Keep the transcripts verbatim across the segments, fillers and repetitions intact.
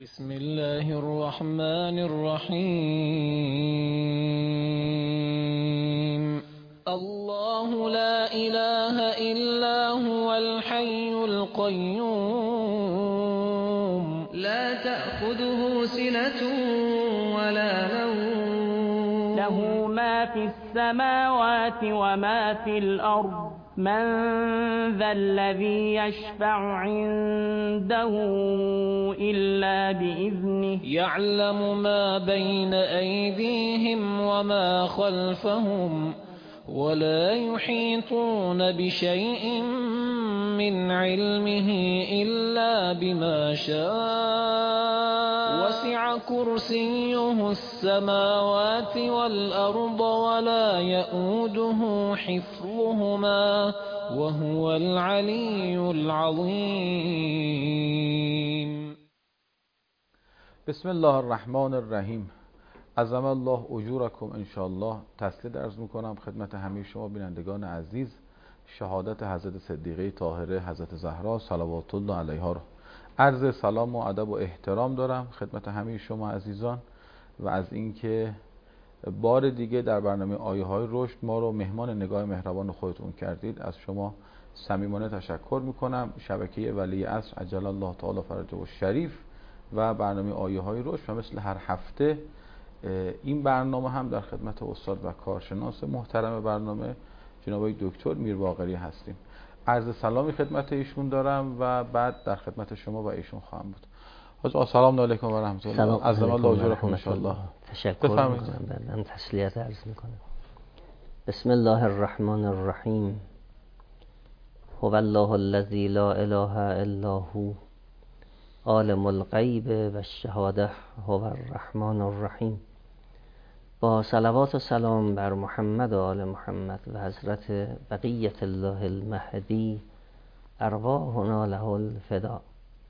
بسم الله الرحمن الرحيم. الله لا إله إلا هو الحي القيوم لا تأخذه سنة ولا نوم له ما في السماوات وما في الأرض من ذا الذي يشفع عنده إلا بإذنه يعلم ما بين أيديهم وما خلفهم ولا يحيطون بشيء من علمه إلا بما شاء وسع كرسيه السماوات والأرض ولا يؤوده حفظهما وهو العلي العظيم. بسم الله الرحمن الرحیم. عظم الله اجورکم ان شاء الله. تسلیت عرض میکنم خدمت همه شما بینندگان عزیز شهادت حضرت صدیقه طاهره حضرت زهرا صلوات الله علیها رو عرض سلام و ادب و احترام دارم خدمت همه شما عزیزان و از اینکه بار دیگه در برنامه آیه های رشد ما رو مهمان نگاه مهربان خودتون کردید. از شما صمیمانه تشکر میکنم. شبکه ولی عصر عجل الله تعالی فرجه و شریف و برنامه آیه های رشد و مثل هر هفته این برنامه هم در خدمت استاد و کارشناس محترم برنامه جناب دکتر میرباقری هستیم. عرض سلامی خدمت ایشون دارم و بعد در خدمت شما و ایشون خواهم بود. حاج سلام علیکم و رحمت الله. عظم الله اجرکم ان شاء الله. تشکر میکنم. بعدم تسلیت عرض میکنم. بسم الله الرحمن الرحیم. هو الله الذی لا اله الا هو عالم الغیب و الشهاده هو الرحمن الرحیم. با صلوات و سلام بر محمد و آل محمد و حضرت بقیت الله المهدی ارواحنا له الفدا.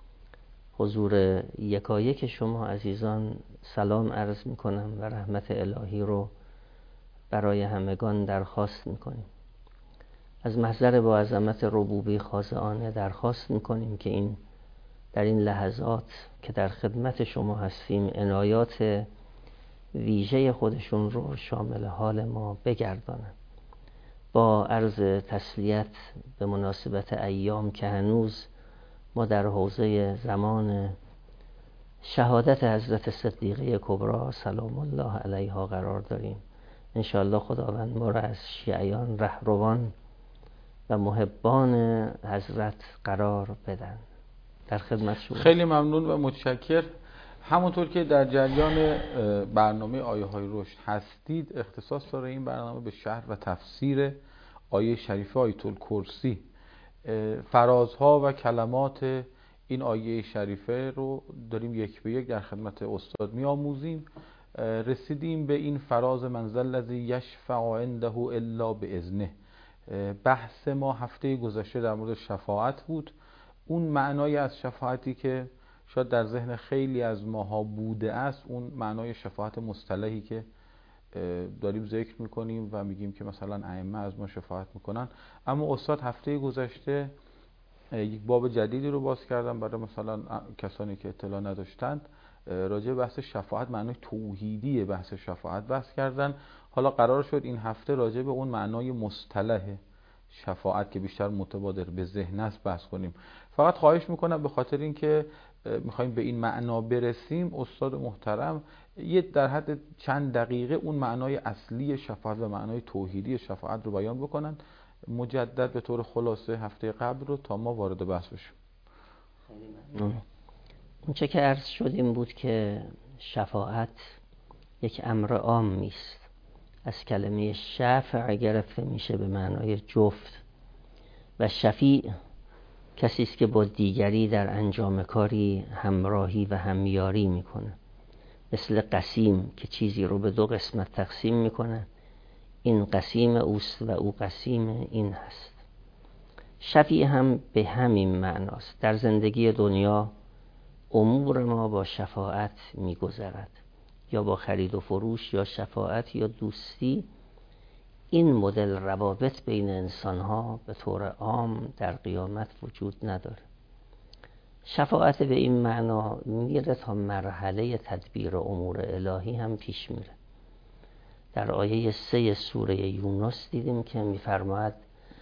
حضور یکایک شما عزیزان سلام عرض می کنم و رحمت الهی رو برای همگان درخواست می کنیم. از محضر با عظمت ربوبی خاضعانه درخواست می کنیم که این در این لحظات که در خدمت شما هستیم عنایات ویژه خودشون رو شامل حال ما بگردانند. با عرض تسلیت به مناسبت ایام که هنوز ما در حوزه زمان شهادت حضرت صدیقه کبری سلام الله علیها قرار داریم. انشاءالله خداوند ما را از شیعیان رهروان و محبان حضرت قرار بدن. در خدمت شما. خیلی ممنون و متشکر. همونطور که در جریان برنامه آیه های رشد هستید اختصاص داره این برنامه به شرح و تفسیر آیه شریفه آیت الکرسی. فرازها و کلمات این آیه شریفه رو داریم یک به یک در خدمت استاد می آموزیم. رسیدیم به این فراز من ذا الذی یشفع عنده الا باذنه. بحث ما هفته گذشته در مورد شفاعت بود. اون معنای از شفاعتی که شاید در ذهن خیلی از ماها بوده است، اون معنای شفاعت مصطلحی که داریم ذکر میکنیم و میگیم که مثلا ائمه از ما شفاعت میکنن. اما استاد هفته گذشته یک باب جدیدی رو باز کردن برای مثلا کسانی که اطلاع نداشتند. راجع بحث شفاعت معنای توحیدی بحث شفاعت بحث کردن. حالا قرار شد این هفته راجع به اون معنای مصطلح شفاعت که بیشتر متبادر به ذهن است بحث کنیم. فقط خواهش میکنم به خاطر اینکه میخوایم به این معنا برسیم استاد محترم یه در حد چند دقیقه اون معنای اصلی شفاعت و معنای توحیدی شفاعت رو بیان بکنن مجدد به طور خلاصه هفته قبل رو تا ما وارد بحث بشیم. اون چه که عرض شد این بود که شفاعت یک امر عامی است. از کلمه شفع گرفته میشه به معنای جفت و شفیع کسی است که با دیگری در انجام کاری همراهی و همیاری میکنه. مثل قسیم که چیزی رو به دو قسمت تقسیم میکنه، این قسیم اوست و او قسیم این هست. شفیع هم به همین معناست. در زندگی دنیا امور ما با شفاعت میگذرد، یا با خرید و فروش یا شفاعت یا دوستی. این مدل روابط بین انسان‌ها به طور عام در قیامت وجود نداره. شفاعت به این معنا میره تا مرحله تدبیر امور الهی هم پیش میره. در آیه سه سوره یونس دیدیم که میفرماید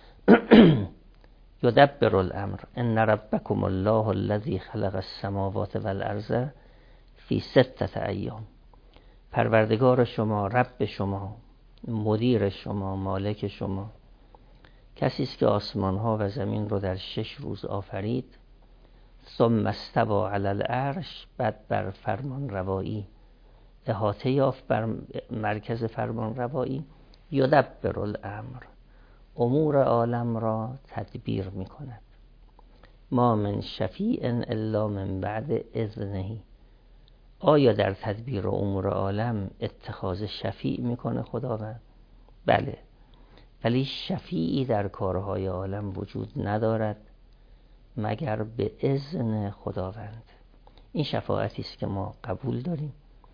یدبر الامر ان ربکم الله الذی خلق السماوات والارض فی ستة ایام. پروردگار شما، رب شما، مدیر شما، مالک شما، کسی است که آسمان ها و زمین رو در شش روز آفرید. ثم استوى علی العرش، بعد بر فرمان روایی احاطه یافت بر مرکز فرمان روایی. یدبر الامر، امور عالم را تدبیر می کند. ما من شفیع الا من بعد اذنه. آیا در تدبیر امور عالم اتخاذ شفیع میکنه خداوند؟ بله، ولی شفیعی در کارهای عالم وجود ندارد مگر به اذن خداوند. این شفاعتی است که ما قبول داریم.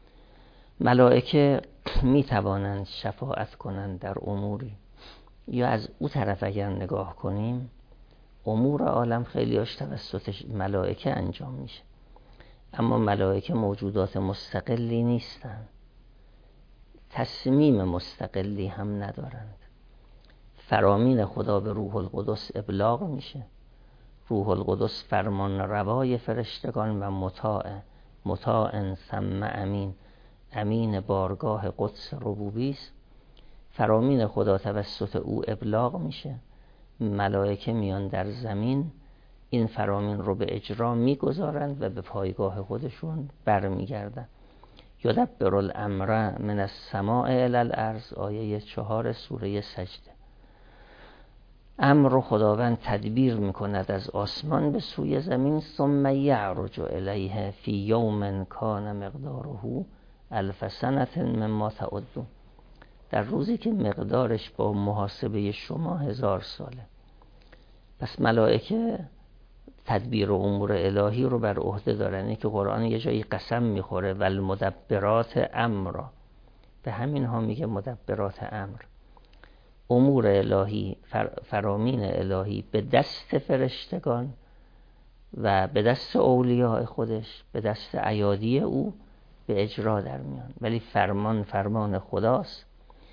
ملائکه می توانند شفاعت کنند در اموری، یا از او طرف اگر نگاه کنیم امور عالم خیلی هاش توسط ملائکه انجام میشه، اما ملائکه موجودات مستقلی نیستند، تصمیم مستقلی هم ندارند. فرامین خدا به روح القدس ابلاغ میشه. روح القدس فرمان روای فرشتگان و مطاع مطاع ثم امین، امین بارگاه قدس ربوبی است. فرامین خدا توسط او ابلاغ میشه، ملائکه میان در زمین این فرامین رو به اجرا میگذارند و به پایگاه خودشون برمیگردند. یدبر الامر من السماء الی الارض، آیه چهار سوره سجده. امر رو خداوند تدبیر میکند از آسمان به سوی زمین. ثم یعرج الیه فی یوم کان مقداره الف سنة مما تعدون، در روزی که مقدارش با محاسبه شما هزار ساله. پس ملائکه تدبیر امور الهی رو بر عهده دارن که قرآن یه جایی قسم میخوره والمدبرات امرا، به همین ها میگه مدبرات امر. امور الهی، فرامین الهی به دست فرشتگان و به دست اولیاء خودش، به دست ایادی او به اجرا در میان، ولی فرمان فرمان خداست،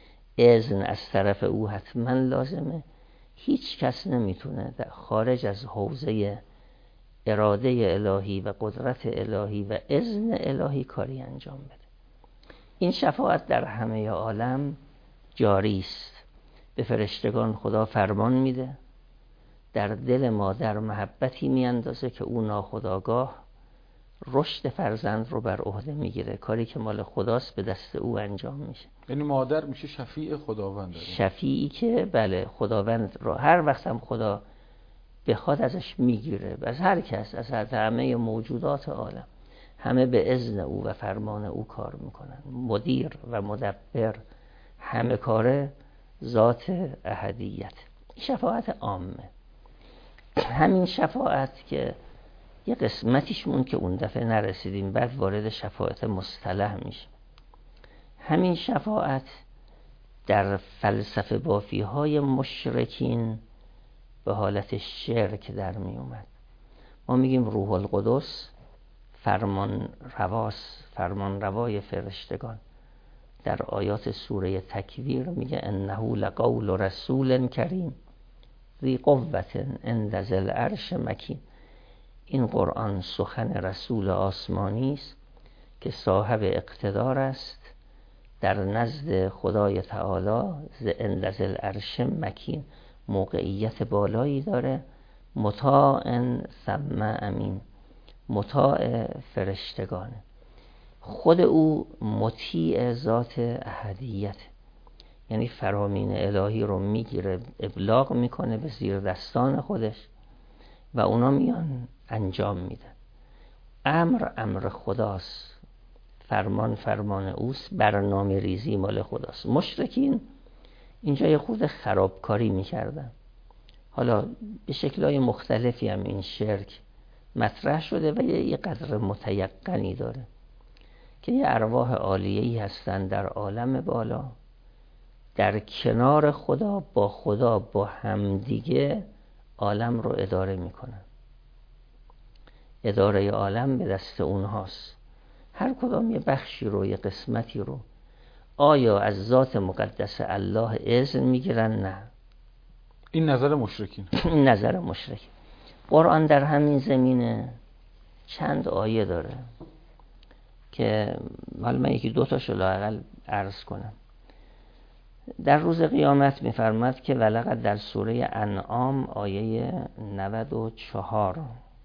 اذن از طرف او حتما لازمه. هیچ کس نمیتونه در خارج از حوزه اراده الهی و قدرت الهی و اذن الهی کاری انجام بده. این شفاعت در همه عالم جاری است. به فرشتگان خدا فرمان میده، در دل مادر محبتی میاندازه که او ناخودآگاه رشد فرزند رو بر عهده میگیره، کاری که مال خداست به دست او انجام میشه. یعنی مادر میشه شفیع خداوند، شفیعی که بله خداوند رو هر وقت هم خدا بخواد ازش میگیره، از هر کس، از همه موجودات عالم، همه به اذن او و فرمان او کار میکنن. مدیر و مدبر همه کاره ذات احدیت. شفاعت عامه. همین شفاعت که یه قسمتیشمون که اون دفعه نرسیدیم، بعد وارد شفاعت مصطلح میشه. همین شفاعت در فلسفه بافی های مشرکین به حالت شرک در می اومد. ما میگیم روح القدس فرمان رواس، فرمان روای فرشتگان. در آیات سوره تکویر میگه انه لقول رسول کریم ذی قوة عند ذی العرش مکین. این قرآن سخن رسول آسمانی است که صاحب اقتدار است در نزد خدای تعالی، عند ذی العرش مکین، موقعیت بالایی داره. مطاع ثم امین، مطاع فرشتگانه. خود او مطیع ذات احدیت، یعنی فرامین الهی رو میگیره، ابلاغ میکنه به زیر دستان خودش و اونا میان انجام میدن. امر امر خداست، فرمان فرمان اوست، برنامه ریزی مال خداست. مشرکین اینجا یه خود خرابکاری میکردن. حالا به شکل‌های مختلفی هم این شرک مطرح شده و یه قدر متیقنی داره که یه ارواح عالیه‌ای هستن در عالم بالا، در کنار خدا، با خدا با همدیگه عالم رو اداره میکنن. اداره عالم به دست اونهاست. هر کدام یه بخشی رو، یه قسمتی رو. آیا از ذات مقدس الله اذن میگیرن؟ نه. این نظر مشرکین. این نظر مشرک. قرآن در همین زمینه چند آیه داره که حالا من یکی دو تاشو لااقل عرض کنم. در روز قیامت میفرماد که ولقد در سوره انعام آیه نود و چهار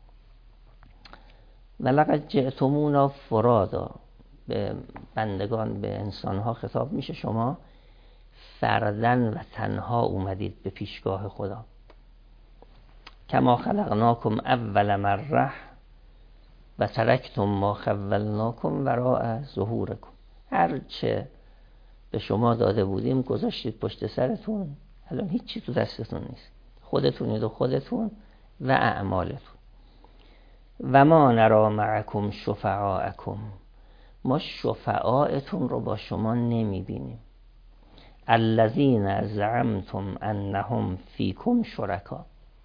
ولقد جئتمونا فرادا، به بندگان، به انسانها خطاب میشه، شما فردن و تنها اومدید به پیشگاه خدا. کما خلقناکم اول مره و ترکتم ما خولناکم وراء ظهورکم. هر چه به شما داده بودیم گذاشتید پشت سرتون، الان هیچی تو دستتون نیست، خودتونید و خودتون و اعمالتون. و ما نرا معکم شفعاءکم، ما شفعاءتون رو با شما نمیبینیم. الذین زعمتم انهم فیکم شرکا،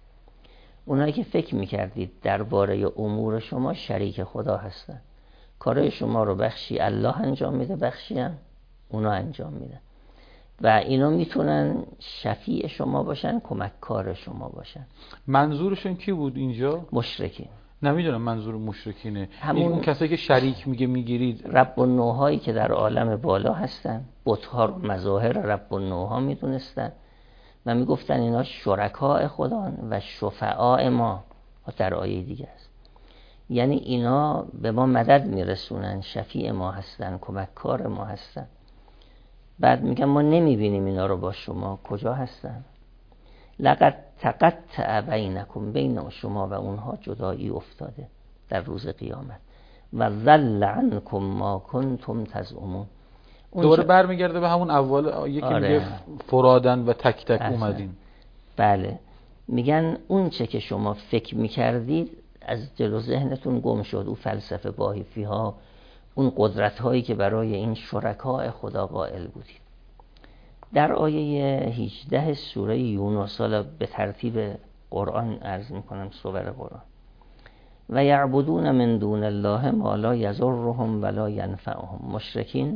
اونایی که فکر میکردید درباره امور شما شریک خدا هستن. کارهای شما رو بخشی الله انجام میده، بخشی هم اونا انجام میدن و اینا میتونن شفیع شما باشن، کمککار شما باشن. منظورشون کی بود اینجا؟ مشرکین. نمیدونم منظور مشرکینه همون اون کسایی که شریک میگه میگیرید. رب النوحایی که در عالم بالا هستن، بت‌ها رو مظاهر رب النوحا میدونستن و میگفتن اینا شرکاء خدان و شفعاء ما. در آیه دیگه است، یعنی اینا به ما مدد میرسونن، شفیع ما هستن، کمککار ما هستن. بعد میگن ما نمیبینیم اینا رو با شما، کجا هستن؟ لقد تقطع بینکم، بین شما و اونها جدایی افتاده در روز قیامت. و ضل عنکم ما کنتم تزعمون. دوباره برمیگرده به همون اول یکی آره. میگه فرادن و تک تک اومدین. بله، میگن اون چه که شما فکر میکردید از جلو ذهنتون گم شد. او فلسفه باهیفی ها، اون قدرت هایی که برای این شرکاء خدا قائل بودید. در آیه هجده سوره یونس، حالا به ترتیب قرآن عرض میکنم سور قرآن، و یعبدون من دون الله ما لا یضرهم ولا ینفعهم. مشرکین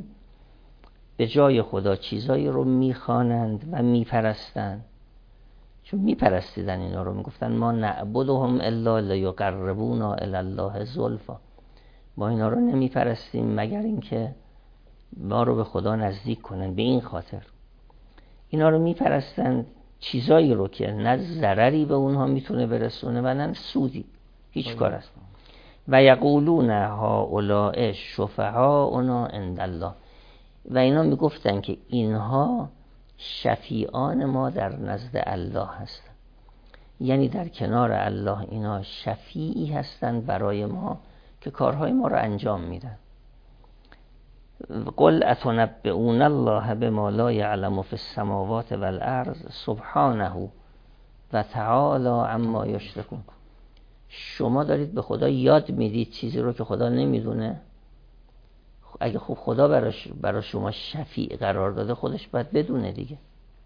به جای خدا چیزایی رو میخوانند و میپرستند، چون میپرستیدن اینا رو، میگفتن ما نعبدهم الا لیقربونا الی الله زلفا، ما اینا رو نمیپرستیم مگر اینکه ما رو به خدا نزدیک کنن. به این خاطر اینا رو میپرستن، چیزایی رو که نه ضرری به اونها میتونه برسونه و نه سودی، هیچ کار است. و یقولون هؤلاء شفعاؤنا عند الله، و اینا میگفتن که اینها شفیعان ما در نزد الله هستن، یعنی در کنار الله اینا شفیعی هستند برای ما که کارهای ما رو انجام میدن. قل اتنبئون الله بما لا یعلم فی السماوات والارض سبحانه و تعالی عما یشرکون. شما دارید به خدا یاد میدید چیزی رو که خدا نمیدونه. اگه خوب خدا براش برای شما شفیع قرار داده، خودش باید بدونه دیگه.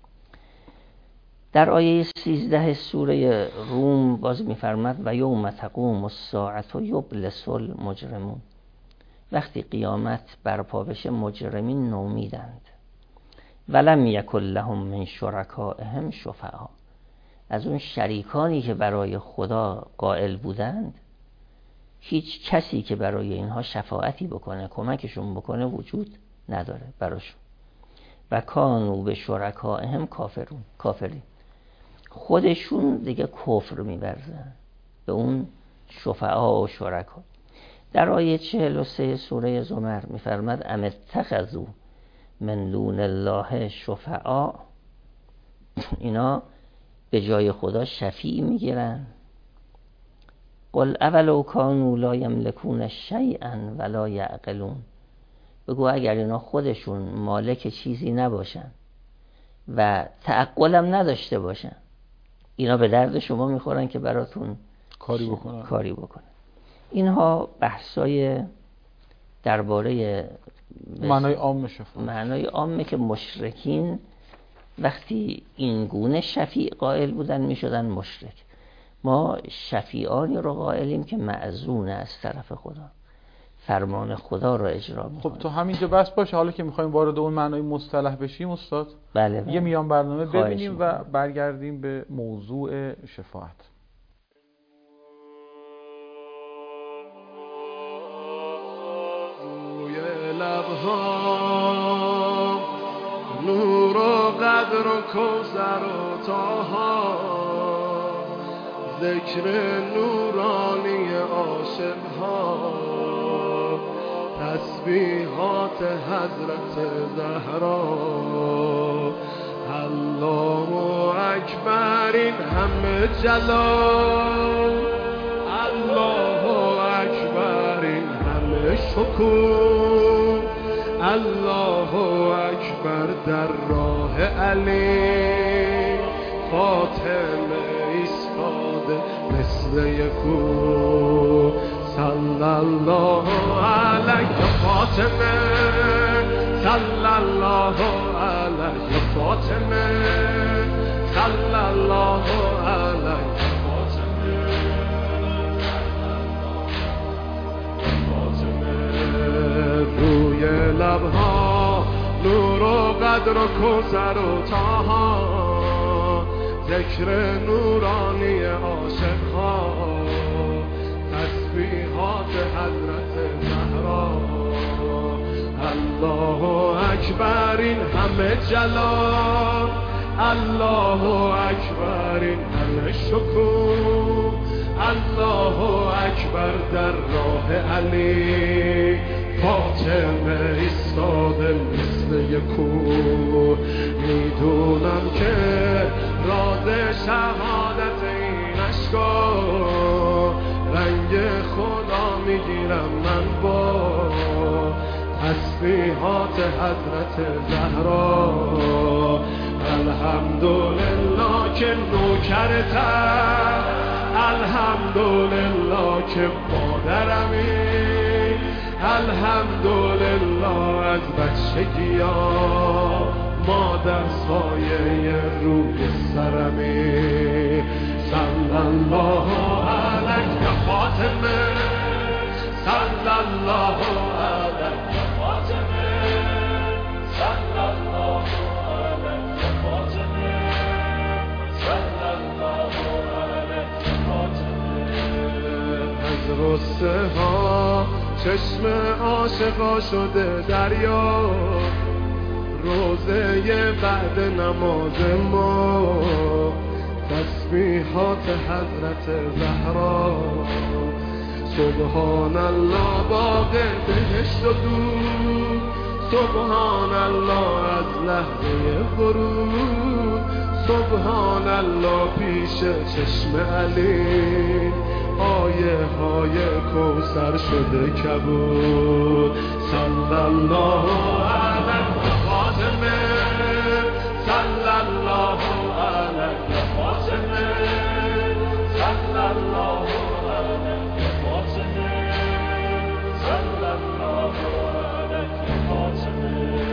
در آیه سیزده سوره روم باز میفرماد و یوم تقوم الساعة یبلس المجرمون. وقتی قیامت برپا بشه مجرمین نومیدند. ولم یکن لهم من شرکائهم شفعا، از اون شریکانی که برای خدا قائل بودند هیچ کسی که برای اینها شفاعتی بکنه، کمکشون بکنه وجود نداره براشون. و کانوا به شرکائهم کافرون، کافرین، خودشون دیگه کفر می‌ورزن به اون شفعا و شرکا. در آیه چهل و سه سوره زمر می‌فرماد ام اتخذوا من دون الله شفعا، اینا به جای خدا شفیع میگیرن. قل اولو کانوا لا یملکون شیئا ولا یعقلون، بگو اگر اینا خودشون مالک چیزی نباشن و تعقلم نداشته باشن، اینا به درد شما میخورن که براتون کاری بکنن. کاری بکنن. اینها بحثای درباره معنای عامشه، معنای عامه که مشرکین وقتی این گونه شفیع قائل بودن میشدن مشرک. ما شفیعانی رو قائلیم که معزون از طرف خدا، فرمان خدا رو اجرا میکنه. خب تو همینجا بس باشه، حالا که میخوایم وارد اون معنای مصطلح بشیم استاد، بله بله. یه میان برنامه ببینیم میکنم. و برگردیم به موضوع شفاعت. نور و قدر و کوثر و طاها، ذکر نورانی عاشقها، تسبیحات حضرت زهرا. الله اکبر این همه جلال، الله اکبر این همه شکوه، الله اکبر در راه علی، فاطمه ایستاده مثل یکو. صلی الله علیک فاطمه، صلی الله علیک فاطمه، صلی الله علیک فاطمه. روی لبها نور و قدر و کوثر و طاها، ذکر نورانی عاشقها، تسبیحات حضرت زهرا. الله اکبر این همه جلال، الله اکبر این همه شکوه، الله اکبر در راه علی، فاطمه ایستاده مثل یکو. میدونم که راز شهادت این اشکا، رنگ خدا میگیرم من با تسبیحات حضرت زهرا. الحمدلله که نوکرتم، الحمدلله که مادرمی، الحمدلله از بچگی ها مادر سایه روی سرمی. صلی الله علیک فاطمه، صلی الله علیک فاطمه، صلی الله علیک فاطمه، صلی الله علیک فاطمه. از غصه ها چشم عاشقا شده دریا، روزه بعد نماز ما، تسبیحات حضرت زهرا. سبحان الله باغ بهشت و دور، سبحان الله از لحظه ورود، سبحان الله پیش چشم علی، آیه های کوثر شده کبود. صلی الله علیک فاطمه، صلی الله علیک فاطمه، صلی الله علیک فاطمه، صلی الله علیک فاطمه.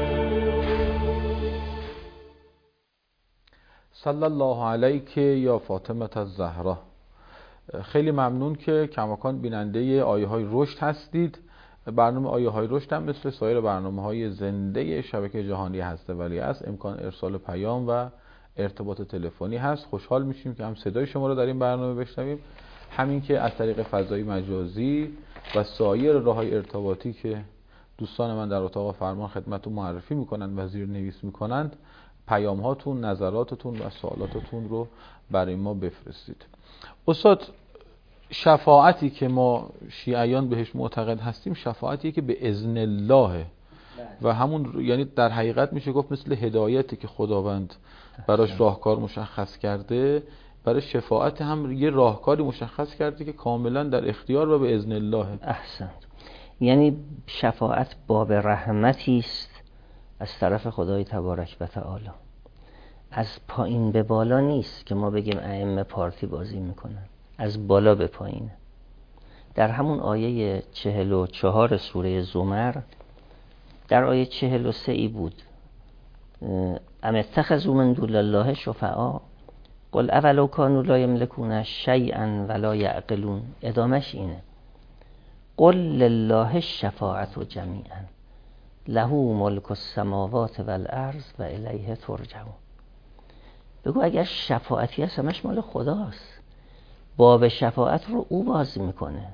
صلی الله علیک یا فاطمه الزهرا. خیلی ممنون که کماکان بیننده آیه های رشد هستید. برنامه آیه های رشد هم مثل سایر برنامه های زنده شبکه جهانی هسته ولی است، امکان ارسال پیام و ارتباط تلفنی هست. خوشحال میشیم که هم صدای شما رو در این برنامه بشنویم، همین که از طریق فضای مجازی و سایر راه‌های ارتباطی که دوستان من در اتاق فرمان خدمتتون معرفی میکنند و زیر نویس میکنند، پیام هاتون، نظراتتون و سوالاتتون رو برای ما بفرستید. استاد، شفاعتی که ما شیعیان بهش معتقد هستیم شفاعتیه که به اذن الله و همون، یعنی در حقیقت میشه گفت مثل هدایتی که خداوند براش راهکار مشخص کرده، برای شفاعت هم یه راهکاری مشخص کرده که کاملا در اختیار و به اذن الله. احسنت. یعنی شفاعت باب رحمتی است از طرف خدای تبارک و تعالی، از پایین به بالا نیست که ما بگیم ائمه پارتی بازی میکنن، از بالا به پایین. در همون آیه چهل و چهار سوره زمر، در آیه چهل و سه ای بود ام اتخذوا من دون الله شفعاء قل اولو کانوا لا یملکون شیئا ولا یعقلون. ادامش اینه قل لله الشفاعة جمیعا له ملک السماوات والارض و الیه ترجعون. بگو اگر شفاعتی هست همش مال خداست، باب شفاعت رو او باز میکنه،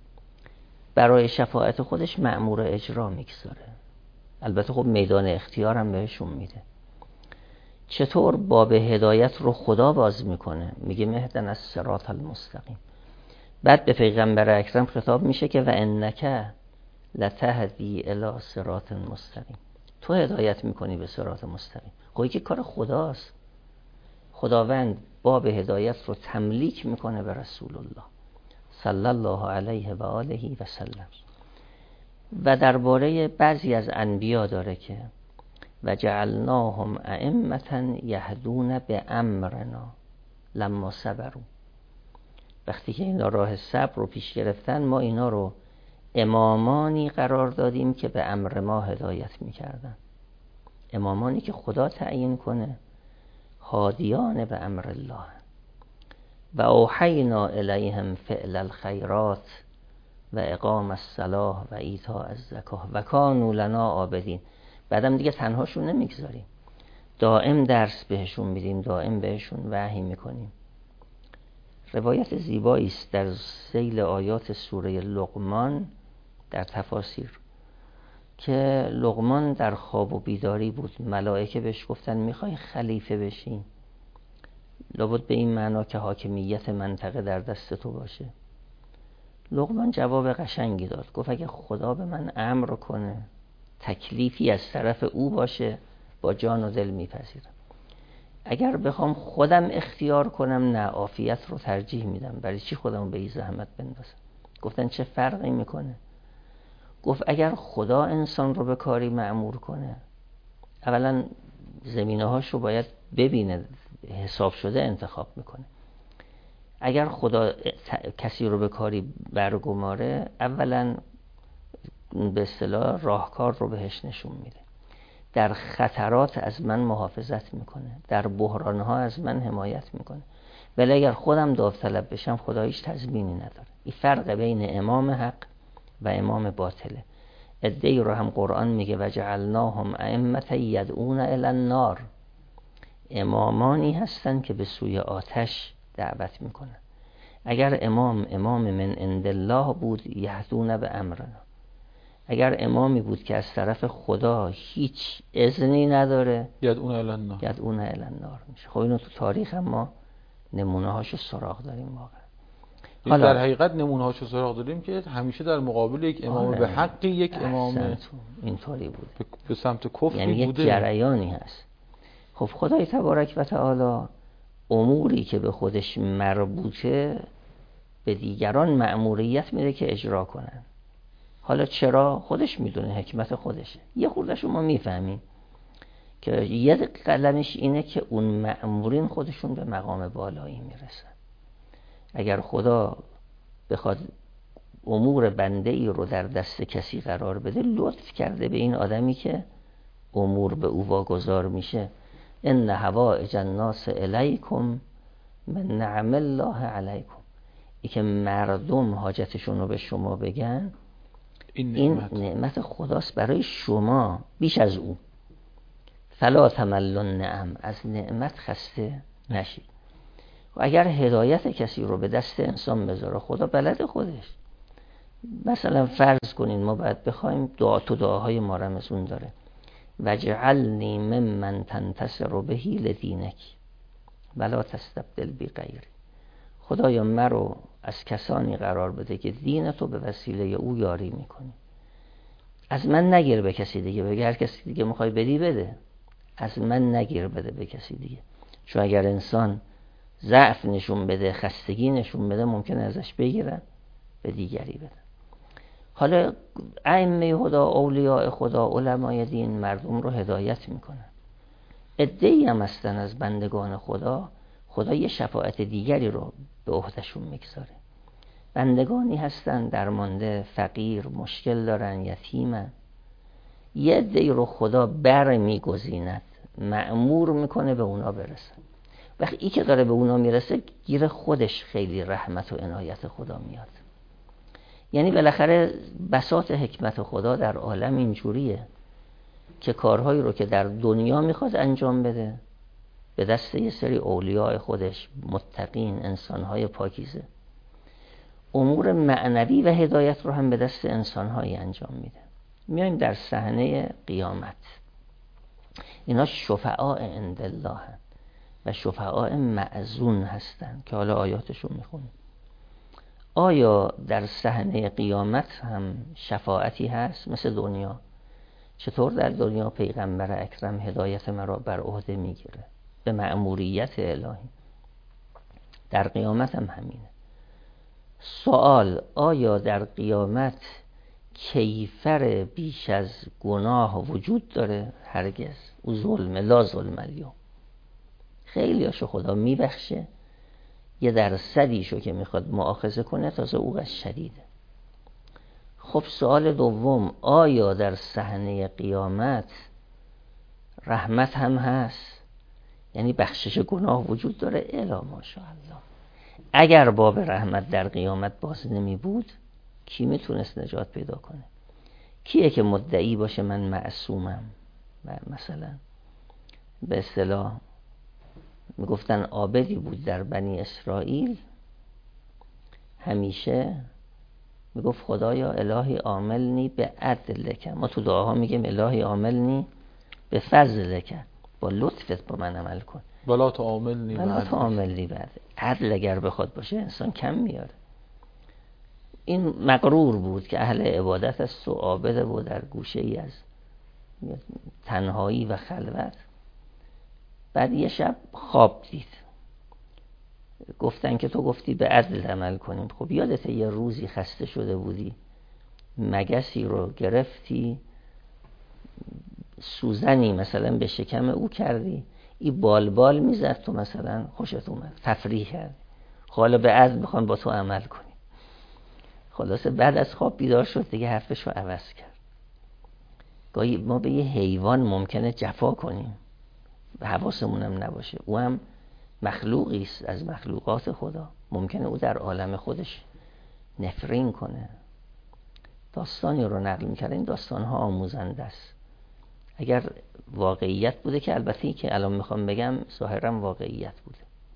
برای شفاعت خودش مأمور اجرا میگذاره، البته خب میدان اختیار هم بهشون میده. چطور باب هدایت رو خدا باز میکنه؟ میگه مهدن از صراط المستقیم. بعد به پیغمبر اکرم خطاب میشه که و انک لتهدی الی صراط مستقیم، تو هدایت میکنی به صراط مستقیم. خب که کار خداست. خداوند باب هدایت رو تملیک میکنه به رسول الله صلی الله علیه و آله و سلم. و درباره بعضی از انبیا داره که و جعلناهم ائمة یهدون بامرنا لما صبروا. وقتی که اینا راه صبر رو پیش گرفتن ما اینا رو امامانی قرار دادیم که به امر ما هدایت میکردن. امامانی که خدا تعیین کنه، هادیان به امر الله. و اوحینا الیهم فعل الخیرات و اقام الصلاة و ایتاء الزکاة و کانوا لنا عابدین. بعدم دیگه تنهاشون نمیگذاریم، دائم درس بهشون میدیم، دائم بهشون وحی میکنیم. روایت زیبایی است در ذیل آیات سوره لقمان در تفاسیر که لقمان در خواب و بیداری بود، ملائکه بهش گفتن میخوای خلیفه بشی؟ لابد به این معنا که حاکمیت منطقه در دست تو باشه. لقمان جواب قشنگی داد، گفت اگه خدا به من امر کنه تکلیفی از طرف او باشه با جان و دل میپذیرم. اگر بخوام خودم اختیار کنم نه، عافیت رو ترجیح میدم. برای چی خودم به این زحمت بندازم؟ گفتن چه فرقی میکنه؟ گفت اگر خدا انسان رو به کاری مأمور کنه، اولا زمینه هاش رو باید ببینه، حساب شده انتخاب میکنه. اگر خدا کسی رو به کاری برگماره، اولا به اصطلاح راهکار رو بهش نشون میده، در خطرات از من محافظت میکنه، در بحرانها از من حمایت میکنه. ولی اگر خودم داوطلب بشم خدا هیچ تضمینی نداره. این فرق بین امام حق و امام باطله. عده‌ای رو هم قرآن میگه و جعلناهم ائمة یدعون الی النار، امامانی هستن که به سوی آتش دعوت میکنن. اگر امام امام من عند الله بود یهدون به امرنا، اگر امامی بود که از طرف خدا هیچ اذنی نداره یدعون الی النار، یدعون الی النار میشه. خب اینو تو تاریخ هم ما نمونه هاشو سراغ داریم واقعا. حالا در حقیقت نمونه هاشو سراغ داریم که همیشه در مقابل یک امام آره. به حق یک امام اینطوری بوده، به سمت کفر یعنی یک بوده، جریانی هست. خب خدای تبارک و تعالی اموری که به خودش مربوطه به دیگران مأموریت میده که اجرا کنن. حالا چرا؟ خودش میدونه، حکمت خودشه. یه خورده‌شو ما میفهمیم که یه قلمش اینه که اون مأمورین خودشون به مقام بالایی میرسن. اگر خدا بخواد امور بنده ای رو در دست کسی قرار بده، لطف کرده به این آدمی که امور به او واگذار میشه. ان حوائج الناس الیکم من نعم الله علیکم. ای که مردم حاجتشون رو به شما بگن، این نعمت, این نعمت خداست برای شما بیش از او. فلا تملوا النعم، از نعمت خسته نشید. و اگر هدایت کسی رو به دست انسان بذاره، خدا بلد خودش. مثلا فرض کنین ما باید بخوایم دعا تو دعاهای ما رمزون داره وجعلنی ممن تنتصر بهی لدینک ولا تستبدل بی غیری. خدایا مرا از کسانی قرار بده که دین تو به وسیله او یاری میکنی. از من نگیر به کسی دیگه، بگه هر کسی دیگه میخوای بدی بده، از من نگیر بده به کسی دیگه. چون اگر انسان ضعف نشون بده، خستگی نشون بده، ممکنه ازش بگیرن به دیگری بدن. حالا ائمه هدا، اولیاء خدا، علمای دین مردم رو هدایت میکنن. عده‌ای هم هستن از بندگان خدا، خدا یه شفاعت دیگری رو به عهدهشون میگذاره. بندگانی هستن درمانده، فقیر، مشکل دارن، یتیمن، یه عده‌ای رو خدا بر میگزیند، مأمور میکنه به اونا برسن. وقتی ای که داره به اونا میرسه گیر خودش خیلی رحمت و عنایت خدا میاد. یعنی بالاخره بساط حکمت خدا در عالم اینجوریه که کارهایی رو که در دنیا میخواد انجام بده به دست یه سری اولیاء خودش، متقین، انسانهای پاکیزه، امور معنوی و هدایت رو هم به دست انسانهایی انجام میده. میایم در صحنه قیامت، اینا شفعاء عند الله و شفعاء معزون هستن که حالا آیاتشو میخونیم. آیا در صحنه قیامت هم شفاعتی هست مثل دنیا؟ چطور در دنیا پیغمبر اکرم هدایت مرا بر عهده میگیره به مأموریت الهی، در قیامت هم همینه. سوال، آیا در قیامت کیفر بیش از گناه وجود داره؟ هرگز. او ظلم لا ظلم الیوم. خیلی هاشو خدا میبخشه، یه درصدیشو که میخواد مؤاخذه کنه تازه او از شدیده. خب سوال دوم، آیا در صحنه قیامت رحمت هم هست؟ یعنی بخشش گناه وجود داره؟ الا ماشاءالله. اگر باب رحمت در قیامت باز نمی بود کی میتونست نجات پیدا کنه؟ کیه که مدعی باشه من معصومم؟ مثلا به اصطلاح میگفتن عابدی بود در بنی اسرائیل، همیشه میگفت خدایا الهی عاملنی به عدلک. ما تو دعاها میگیم الهی عاملنی به فضلک، با لطفت با من عمل کن. ولا تعاملنی ولا تعاملنی بعد. عدل اگر بخواد باشه انسان کم میاره. این مغرور بود که اهل عبادت است و عابد بود در گوشه ای از تنهایی و خلوت. بعد یه شب خواب دید، گفتن که تو گفتی به عدل عمل کنیم. خب یادت یه روزی خسته شده بودی، مگسی رو گرفتی، سوزنی مثلا به شکم او کردی، این بال بال میزد، تو مثلا خوشت اومد تفریح کردی، حالا به عدل میخوان با تو عمل کنی. خلاصه بعد از خواب بیدار شد دیگه، حرفش رو عوض کرد. گاهی ما به یه حیوان ممکنه جفا کنیم و حواسمون هم نباشه، او هم مخلوقی است از مخلوقات خدا، ممکنه او در عالم خودش نفرین کنه. داستانی رو نقل می‌کنه، این داستان‌ها آموزنده است. اگر واقعیت بوده که البته که الان میخوام بگم ظاهراً واقعیت بوده،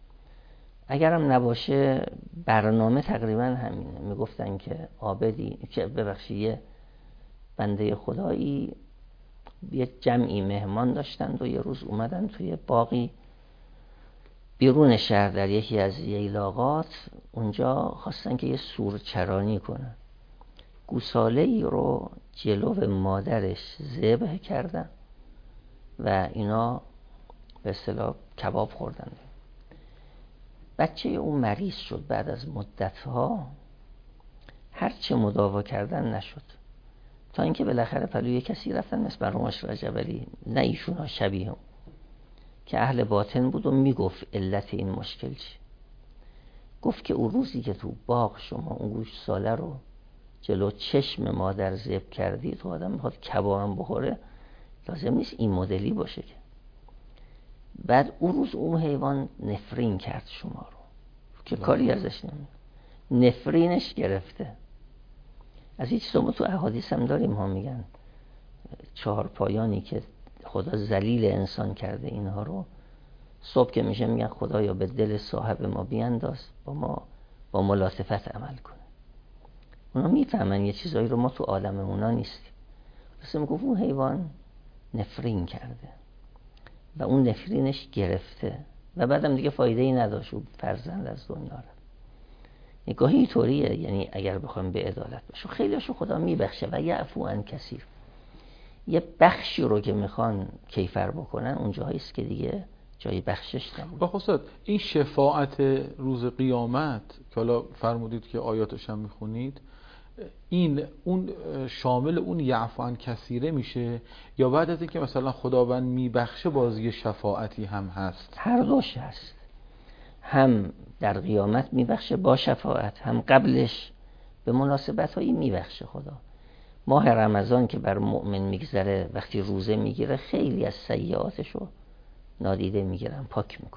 اگرم نباشه برنامه تقریبا همینه. میگفتن که عابدی که ببخشید یه بنده خدایی یه جمعی مهمان داشتند و یه روز اومدن توی باغی بیرون شهر در یکی از ییلاقات، اونجا خواستن که یه سورچرانی کنن. گوساله‌ای رو جلو مادرش ذبح کردن و اینا به اصطلاح کباب خوردن. بچه اون مریض شد، بعد از مدتها هرچه مداوا کردن نشد، تا اینکه بالاخره پلوی کسی رفتن مثل برنامه‌اش رجبلی، نه ایشون ها شبیه هم، که اهل باطن بود و میگفت علت این مشکل چی. گفت که اون روزی که تو باغ شما اون گوشت ساله رو جلو چشم مادر ذبح کردی، تو آدم میخواد کبابم بخوره، لازم نیست این مدلی باشه که. بعد اون روز اون حیوان نفرین کرد شما رو که کاری ازش نمید، نفرینش گرفته. از هیچ چیز ما تو احادیث هم داریم، ها میگن چهار پایانی که خدا ذلیل انسان کرده، اینها رو صبح که میشه میگن خدایا به دل صاحب ما بیانداز، با ما با ملاطفت عمل کنه. اونا میفهمن یه چیزایی رو ما تو عالممونا نیستیم. مثلا میگفت اون حیوان نفرین کرده و اون نفرینش گرفته و بعدم دیگه فایده ای نداشت و فرزند از دنیا رفت. نگاهی طوریه، یعنی اگر بخوایم به عدالت باشه خیلی هاشو خدا میبخشه و یعفو عن کثیر. یه بخشی رو که میخوان کیفر بکنن اون جاییست که دیگه جای بخشش نبود. بخصوص این شفاعت روز قیامت که حالا فرمودید که آیاتش هم میخونید، این اون شامل اون یعفو عن کثیره میشه یا بعد از اینکه مثلا خداوند میبخشه باز یه شفاعتی هم هست؟ هر دوش هست، هم در قیامت میبخشه با شفاعت، هم قبلش به مناسبت هایی میبخشه. خدا ماه رمضان که بر مؤمن میگذره، وقتی روزه میگیره خیلی از سیئاتشو نادیده میگیرن، پاک میکنن.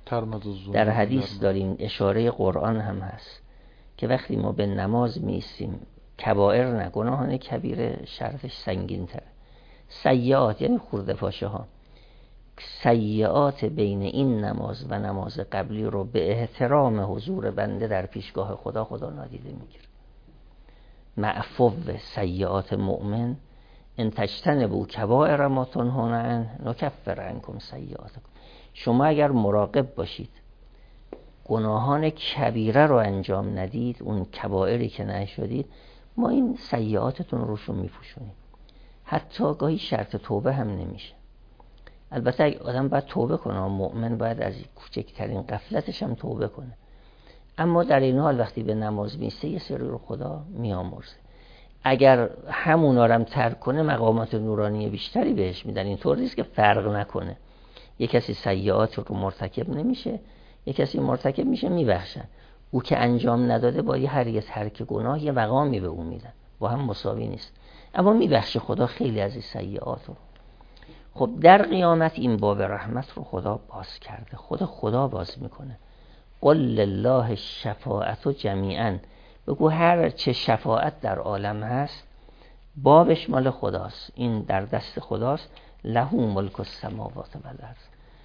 در حدیث داریم، اشاره قرآن هم هست که وقتی ما به نماز میستیم کبائر نه، گناهان کبیره شرطش سنگین تره. سیئات یعنی خورده پاشه ها، سیئات بین این نماز و نماز قبلی رو به احترام حضور بنده در پیشگاه خدا خدا نادیده میگیره. معفو سیئات مؤمن ان تجتنبوا کبائر ما تنهون عنه نکفر عنکم سیئاتکم. شما اگر مراقب باشید گناهان کبیره رو انجام ندید، اون کبائری که نشدید، ما این سیئاتتون رو روشون میپوشونیم. حتی گاهی شرط توبه هم نمیشه. البته اگه آدم باید توبه کنه، مؤمن باید از کوچکترین غفلتش هم توبه کنه، اما در این حال وقتی به نماز میسته یه سری رو خدا میامرزه. اگر همونا رو هم ترک کنه مقامات نورانی بیشتری بهش میدن. اینطور نیست که فرق نکنه، یک کسی سیئات رو مرتکب نمیشه، یک کسی مرتکب میشه میبخشن. او که انجام نداده با یه هر یه ترک گناه یه مقامی به اون میدن، با هم مساوی نیست، اما میبخشه خدا خیلی از این سیئات رو. خب در قیامت این باب رحمت رو خدا باز کرده، خود خدا باز میکنه. قل لله الشفاعت جمیعا، بگو هر چه شفاعت در عالم هست بابش مال خداست، این در دست خداست. له ملک السماوات و الارض،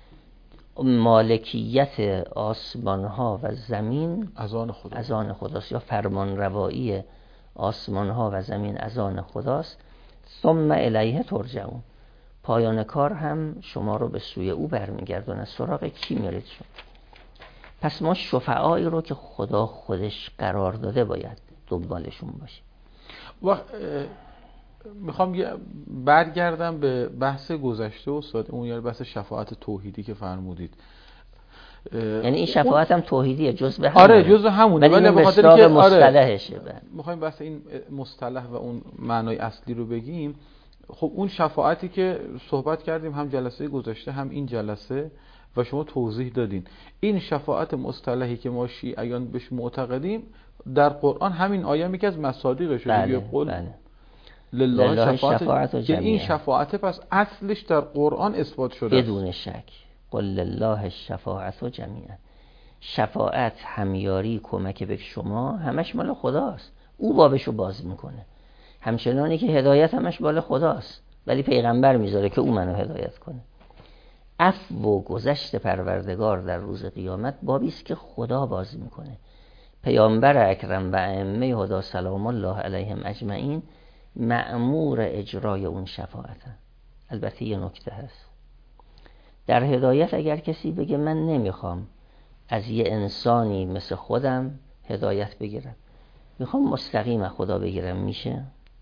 مالکیت آسمان ها و زمین از آن خدا از آن خداست، یا فرمان روایی آسمان ها و زمین از آن خداست. ثم الیه ترجعون، پایان کار هم شما رو به سوی او برمیگردونه. سراغ کی میرید شما؟ پس ما شفعایی رو که خدا خودش قرار داده باید دنبالشون باشیم. و میخوام برگردم به بحث گذشته استاد، اون یعنی بحث شفاعت توحیدی که فرمودید. یعنی این شفاعت هم توحیدیه، جزء همونه. آره جزء همونه، ولی به خاطر که مصطلحشه. آره میخوایم بحث این مصطلح و اون معنای اصلی رو بگیم. خب اون شفاعتی که صحبت کردیم هم جلسه گذشته هم این جلسه و شما توضیح دادین، این شفاعت مصطلحی که ما شیعیان بهش معتقدیم در قرآن همین آیه میگه از مصادیقش رو بله، قول بله. لله, لله شفاعت, شفاعت که این شفاعت پس اصلش در قرآن اثبات شده بدون شک. قل لله الشفاعت جمیعا، شفاعت، همیاری، کمک به شما همش مال خداست، او بابشو باز میکنه. همچنانی که هدایت همش مال خداست، ولی پیغمبر میذاره که او منو هدایت کنه. عفو و گذشت پروردگار در روز قیامت بابی است که خدا باز میکنه. پیامبر اکرم و ائمه هدا سلام الله علیهم اجمعین مأمور اجرای اون شفاعتن. البته یه نکته هست در هدایت، اگر کسی بگه من نمیخوام از یه انسانی مثل خودم هدایت بگیرم، میخوام مستقیم خدا بگیرم، میشه؟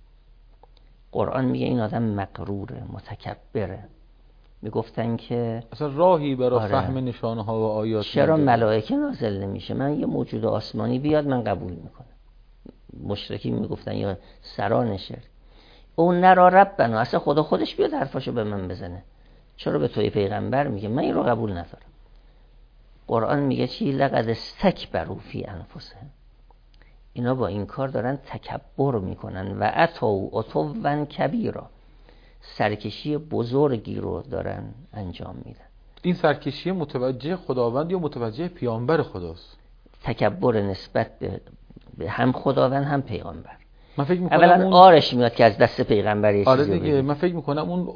قرآن میگه این آدم مغروره، متکبره. میگفتن که اصلا راهی برای آره. فهم نشانه ها و آیات چرا ملائکه نازل نمیشه؟ من یه موجود آسمانی بیاد من قبول میکنم. مشرکی میگفتن یا سران شرک، اون نرا ربنا، اصلا خدا خودش بیاد حرفاشو به من بزنه، چرا به توی پیغمبر میگه؟ من این رو قبول ندارم. قرآن میگه چی؟ لقد استکبروا فی انفسهم، اینا با این کار دارن تکبر میکنن. و اتوا عتوا کبیرا، سرکشی بزرگی رو دارن انجام میدن. این سرکشی متوجه خداوند یا متوجه پیامبر خداست؟ تکبر نسبت به هم خداوند هم پیغمبر. من فکر میکنم اولا اون... آرش میاد که از دست پیغمبر یه آره چیزی دیگه. من فکر میکنم اون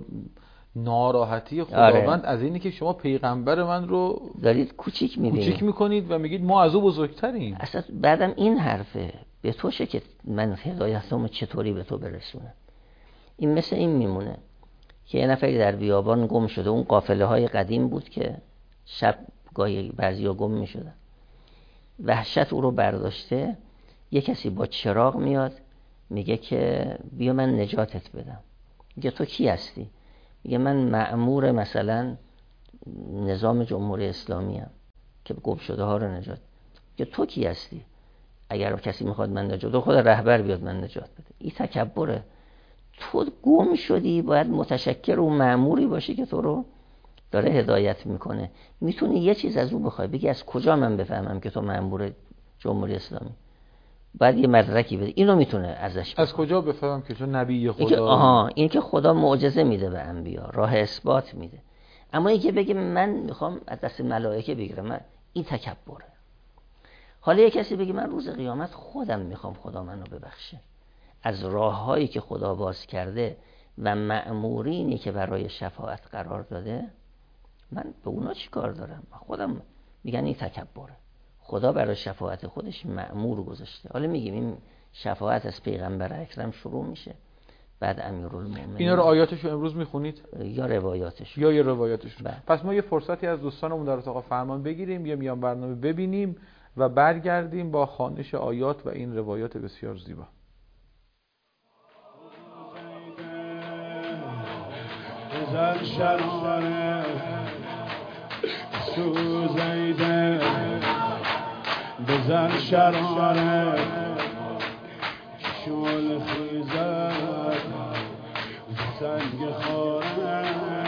ناراحتی خداوند آره. از اینی که شما پیغمبر من رو دارید کوچیک میبینید، کوچیک میکنید و میگید ما از او بزرگتریم. اصلا بعدم این حرفه به توشه که من هدایتمو چطوری به تو برسونم. این مثل این میمونه که یه نفری در بیابان گم شده، اون قافله های قدیم بود که شب گاهی بعضیا گم میشدن، وحشت او رو برداشته. یه کسی با چراغ میاد میگه که بیا من نجاتت بدم. میگه تو کی هستی؟ میگه من مأمور مثلا نظام جمهوری اسلامی ام که گم شده ها رو نجات. میگه تو کی هستی؟ اگر کسی میخواد من نجات بده خود رهبر بیاد من نجات بده. این تکبره. تو گم شدی، باید متشکر و مأموری باشی که تو رو داره هدایت میکنه. میتونی یه چیز از او بخوای، بگی از کجا من بفهمم که تو مأمور جمهوری اسلامی؟ بعد یه مدرکی بده. اینو میتونه ازش بخواه. از کجا بفهمم که تو نبی خدا؟ این که آها این که خدا معجزه میده به انبیا، راه اثبات میده. اما اینکه بگه من میخوام از دست ملائکه بگیرم، من این تکبره. حالا یک کسی بگه من روز قیامت خودم میخوام خدا منو ببخشه، از راههایی که خدا باز کرده و مأمورینی که برای شفاعت قرار داده من به اونا چی کار دارم؟ خودم میگن این تکبره. خدا برای شفاعت خودش مأمور گذاشته. حالا میگیم این شفاعت از پیغمبر اکرم شروع میشه، بعد امیرالمومنین. اینا رو آیاتشو امروز میخونید یا روایاتش یا یه روایاتش؟ بله. پس ما یه فرصتی از دوستانمون در اتاق فرمان بگیریم، یه میان برنامه ببینیم و برگردیم با خوانش آیات و این روایات بسیار زیبا. بزن شراره سوزیده، بزن شراره شول خیزد سنگ خاره،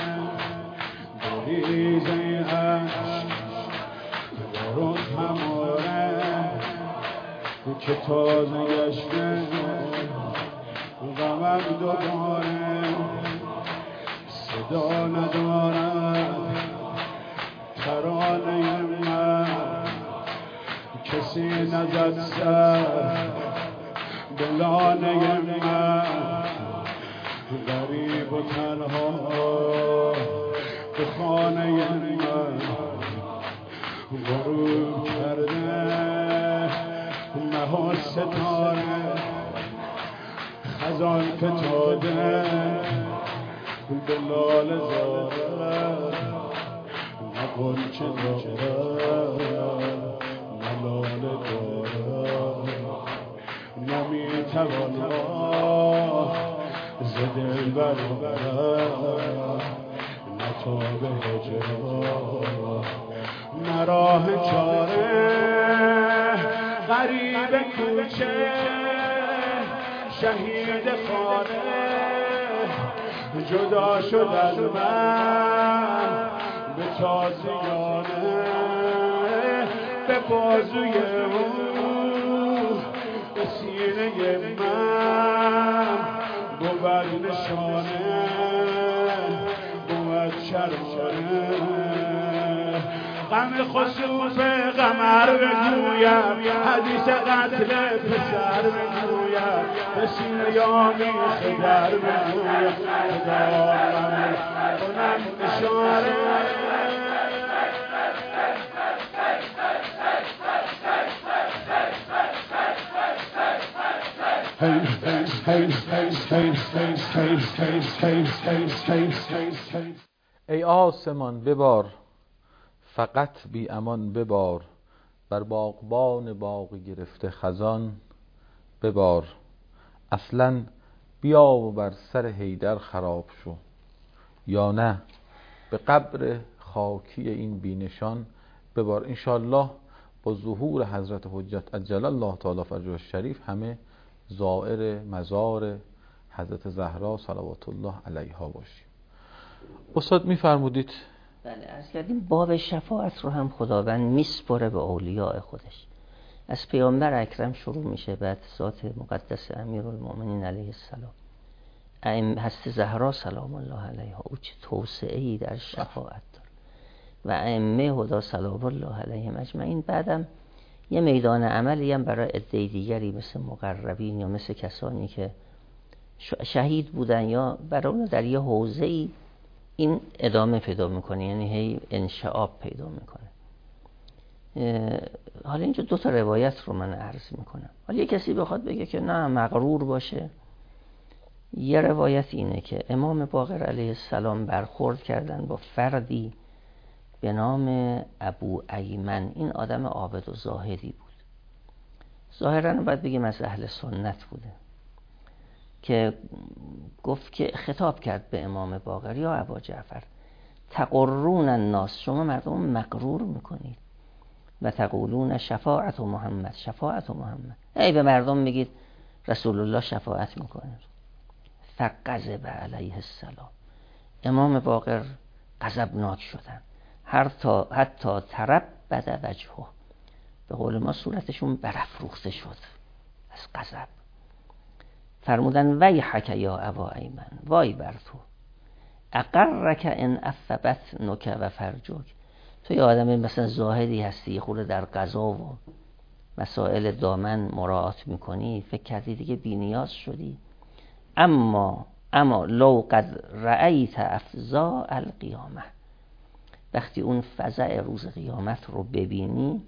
بریزه عشق برون هماره که تازه گشته غمم دوباره، صدا ندارد ترانه من، کسی نزد سر به لانه من، غریب و تنها به خانه من، غروب کرده مه و ستاره، خزان فتاده به لاله زاره، نه غنچه داره نه لاله داره، نمیتوان ز دل برآورد، نه تاب هجران نه راه چاره، غریب کوچه شهید خانه، جدا شد از من به تازیانه، به بازوی او به سینه من بود نشانه، بود شرمانه، غم خسوف قمر بگویم، حدیث قتل پسر بگویم، به سینه یامی خدر بگویم، خدا من کنم اشاره. ای آسمان ببار، فقط بی امان ببار، بر باغبان باغ گرفته خزان ببار، اصلا بیا و بر سر حیدر خراب شو، یا نه به قبر خاکی این بینشان ببار. انشالله با ظهور حضرت حجت عجل الله تعالی فرجه الشریف همه زائر مزار حضرت زهرا صلوات الله علیها باشیم. استاد میفرمودید؟ بله، عرض کردیم باب شفاعت رو هم خداوند میسپره به اولیاء خودش. از پیامبر اکرم شروع میشه، بعد ذات مقدس امیرالمومنین علیه السلام، ائمه هست زهرا سلام الله علیها، او چه توسعه‌ای در شفاعت داره و ائمه هدا سلام الله علیهم اجمعین. بعدم یه میدان عملی هم برای عده دیگری مثل مقربین یا مثل کسانی که شهید بودن یا برای اون در یه حوزه‌ای این ادامه پیدا میکنه، یعنی هی انشعاب پیدا میکنه. حالا اینجا دو تا روایت رو من عرض میکنم. حالا یه کسی بخواد بگه که نه مغرور باشه، یه روایت اینه که امام باقر علیه السلام برخورد کردن با فردی به نام ابو ایمن. این آدم عابد و زاهدی بود، ظاهراً باید بگیم از اهل سنت بوده، که گفت که خطاب کرد به امام باقر یا ابا جعفر تقرون الناس، شما مردم مغرور میکنید، و تقولون شفاعت و محمد، شفاعت و محمد، ای به مردم میگید رسول الله شفاعت میکنه. فغضب علیه السلام، امام باقر غضبناک شدن، حتی حتی تربد وجهه، به قول ما صورتشون برافروخته شد از غضب. فرمودن ویحک یا ابا ایمن، وای بر تو، اقرک ان اثبت نک و فرجک. تو یه آدم مثلا زاهدی هستی، خود در قضا و مسائل دامن مراعات میکنی، فکر کردی دیگه بی نیاز شدی. اما اما لو قد رأیت افزاع القیامه، وقتی اون فزع روز قیامت رو ببینی،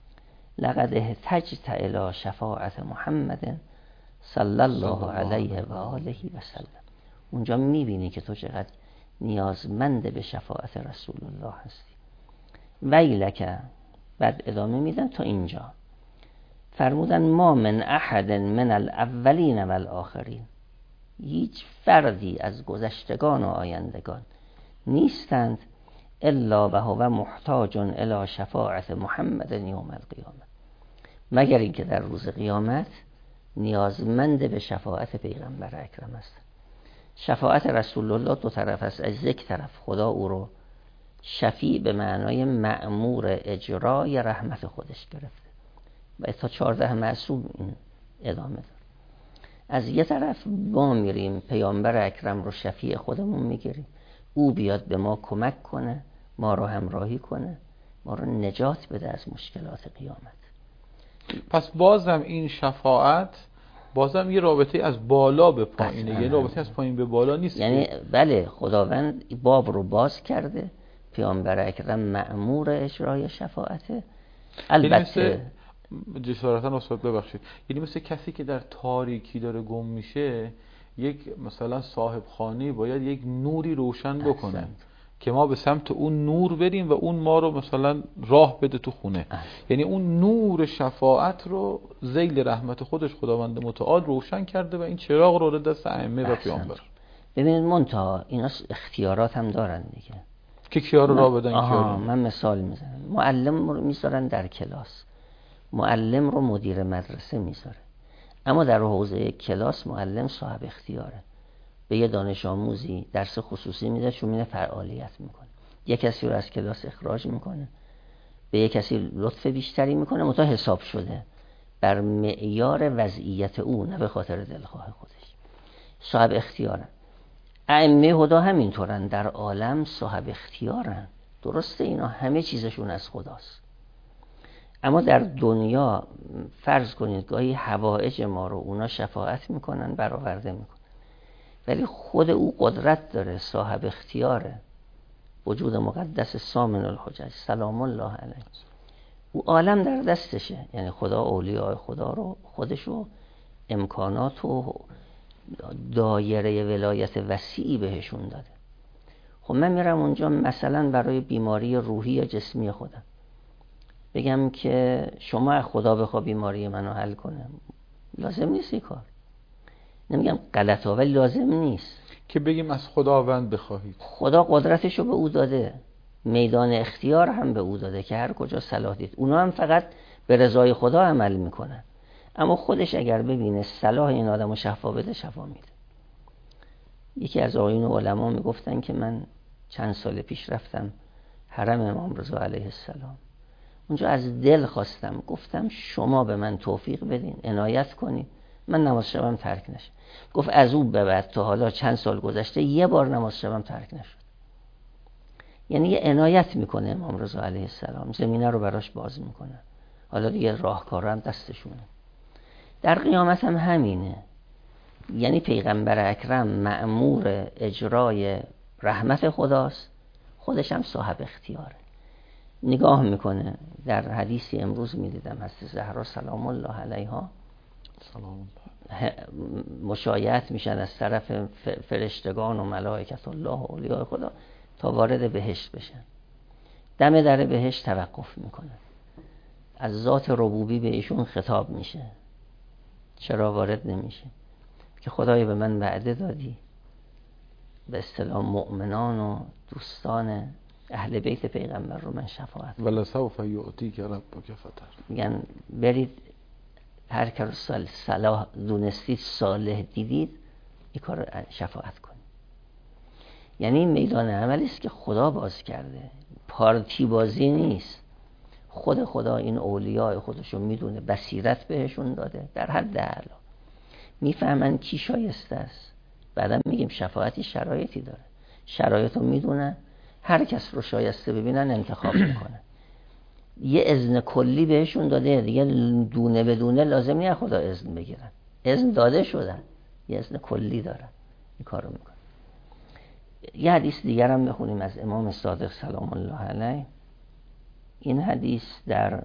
لقد احتجت الی شفاعت محمد صلی الله علیه و آله و سلم. اونجا میبینی که تو چقدر نیازمند به شفاعت رسول الله هستی. ویلک، بعد ادامه میدن تا اینجا فرمودن ما من احد من الاولین و الاخرین، هیچ فردی از گذشتگان و آیندگان نیستند الا و هو محتاج الی شفاعت محمد یوم القیامه، مگر اینکه در روز قیامت نیازمند به شفاعت پیغمبر اکرم است. شفاعت رسول الله دو طرف است. از یک طرف خدا او رو شفیع به معنای مأمور اجرای رحمت خودش گرفته و تا چهارده معصوم این ادامه داره. از یک طرف ما میریم پیامبر اکرم رو شفیع خودمون میگیریم، او بیاد به ما کمک کنه، ما رو همراهی کنه، ما رو نجات بده از مشکلات قیامت. پس بازم این شفاعت بازم یه رابطه از بالا به پایینه، یه رابطه از پایین به بالا نیست. یعنی بله، خداوند باب رو باز کرده، پیامبر اکرم مأمور اجرای شفاعته. البته جسارتا استاد ببخشید، یعنی مثل کسی که در تاریکی داره گم میشه، یک مثلا صاحب خانه باید یک نوری روشن بکنه احسن. که ما به سمت اون نور بریم و اون ما رو مثلا راه بده تو خونه احسن. یعنی اون نور شفاعت رو ذیل رحمت خودش خداوند متعال روشن کرده و این چراغ رو دست ائمه و پیامبر. ببینید منتها اینا اختیارات هم دارن دیگه، که کیا رو راه بدن کیا رو. من مثال میزنم، معلم رو میذارن در کلاس، معلم رو مدیر مدرسه میذاره، اما در حوزه کلاس معلم صاحب اختیاره. به یه دانش آموزی درس خصوصی میده، چون میده فعالیت میکنه، یه کسی رو از کلاس اخراج میکنه، به یه کسی لطف بیشتری میکنه، متا حساب شده بر معیار وضعیت او، نه به خاطر دلخواه خودش. صاحب اختیارن. ائمه هدی همینطورن، در عالم صاحب اختیارن. درسته اینا همه چیزشون از خداست، اما در دنیا فرض کنید گاهی حوائج ما رو اونا شفاعت میکنن، برآورده میکنن، ولی خود او قدرت داره، صاحب اختیاره. وجود مقدس سامن الحجج سلام الله علیه، او عالم در دستشه. یعنی خدا اولیاء خدا رو خودشو امکانات و دایره ولایت وسیعی بهشون داده. خب من میرم اونجا مثلا برای بیماری روحی یا جسمی خودم بگم که شما خدا بخوا بیماری منو حل کنه، لازم نیست این کار. نمیگم غلطه ولی لازم نیست که بگیم از خداوند بخواهید. خدا قدرتشو به او داده، میدان اختیار هم به او داده که هر کجا صلاح دید. اونا هم فقط به رضای خدا عمل میکنن، اما خودش اگر ببینه صلاح این آدمو شفا بده، شفا میده. یکی از آقایون علما میگفتن که من چند سال پیش رفتم حرم امام رضا علیه السلام، اونجا از دل خواستم، گفتم شما به من توفیق بدین، عنایت کنین من نماز شبم ترک نشه. گفت از او به بعد تا حالا چند سال گذشته یه بار نماز شبم ترک نشد. یعنی یه عنایت میکنه امام رضا علیه السلام، زمینه رو براش باز میکنه، حالا دیگه راهکارا هم دستشونه. در قیامت هم همینه. یعنی پیغمبر اکرم مأمور اجرای رحمت خداست، خودش هم صاحب اختیاره. نگاه میکنه. در حدیثی امروز میدیدم حضرت زهرا سلام الله علیها سلام مشایعت میشن از طرف فرشتگان و ملائکت الله و اولیاء خدا تا وارد بهشت بشن. دم در بهشت توقف میکنه، از ذات ربوبی به ایشون خطاب میشه، چرا وارد نمیشه؟ که خدای به من وعده دادی، به اصطلاح مؤمنان و دوستان اهل بیت پیغمبر رو من شفاعت ولا سوف یعطیک ربک فتر، میگن برید هر کار صلاح دونستید، صالح دیدید، این کار رو شفاعت کنید. یعنی این میدان عملی است که خدا باز کرده، پارتی بازی نیست. خود خدا این اولیاء خودشو میدونه، بصیرت بهشون داده در حد اعلی، میفهمن کی شایسته است. بعدم میگیم شفاعتی شرایطی داره. شرایط رو میدونن، هر کس رو شایسته ببینن انتخاب میکنن. یه اذن کلی بهشون داده دیگه، دونه به دونه لازم نیست خدا اذن بگیرن، اذن داده شدن، یه اذن کلی دارن، این کارو میکنن. یه حدیث دیگر هم بخونیم از امام صادق سلام الله علیه. این حدیث در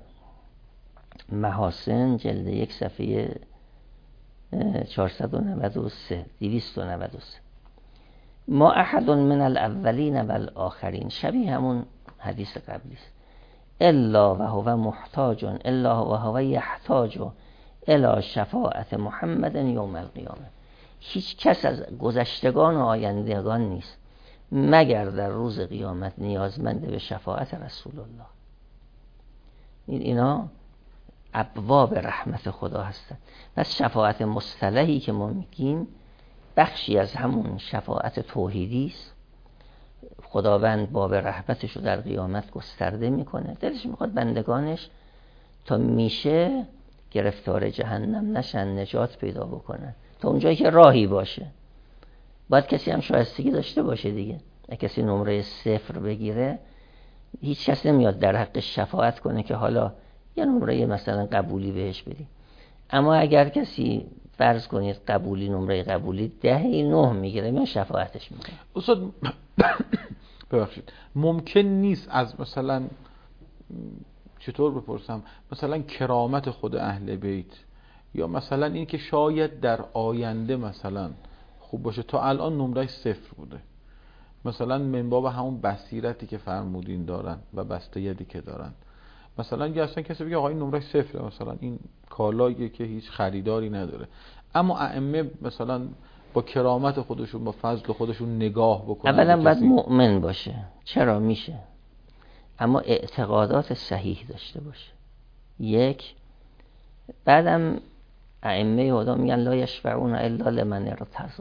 محاسن جلد یک صفحه چهارصد و نود و سه دویست و نود و سه. ما احد من الاولین و الاخرین، شبیه همون حدیث قبلی است. الا و هو محتاج الا و هو یحتاج الی شفاعت محمد یوم القیامه. هیچ کس از گذشتگان و آیندگان نیست مگر در روز قیامت نیازمند به شفاعت رسول الله. این اینا ابواب رحمت خدا هستند. پس شفاعت مصطلحی که ما میگیم بخشی از همون شفاعت توحیدی است. خداوند باب رحمتش رو در قیامت گسترده میکنه، دلش میخواد بندگانش تا میشه گرفتار جهنم نشن، نجات پیدا بکنن، تا اونجایی که راهی باشه. باید کسی هم شایستگی داشته باشه دیگه. اگه کسی نمره صفر بگیره هیچ کس نمیاد در حق شفاعت کنه که حالا یه نمره مثلا قبولی بهش بدی. اما اگر کسی فرض کنید قبولی نمره قبولی ده نه میگیره، من شفاعتش میکنم. استاد ببخشید، ممکن نیست از مثلا چطور بپرسم، مثلا کرامت خود اهل بیت، یا مثلا این که شاید در آینده مثلا خوب باشه، تا الان نمرهش صفر بوده، مثلا من باب همون بصیرتی که فرمودین دارن و بسته یدی که دارن، مثلا یا اصلا کسی بگه آقا این نمرهش صفره، مثلا این کالاییه که هیچ خریداری نداره، اما ائمه مثلا با کرامت خودشون با فضل خودشون نگاه بکنن. اولا باید مؤمن باشه، چرا میشه، اما اعتقادات صحیح داشته باشه. یک، بعدم ائمه خدا میگن لا یشفعون الا لمن ارتضی،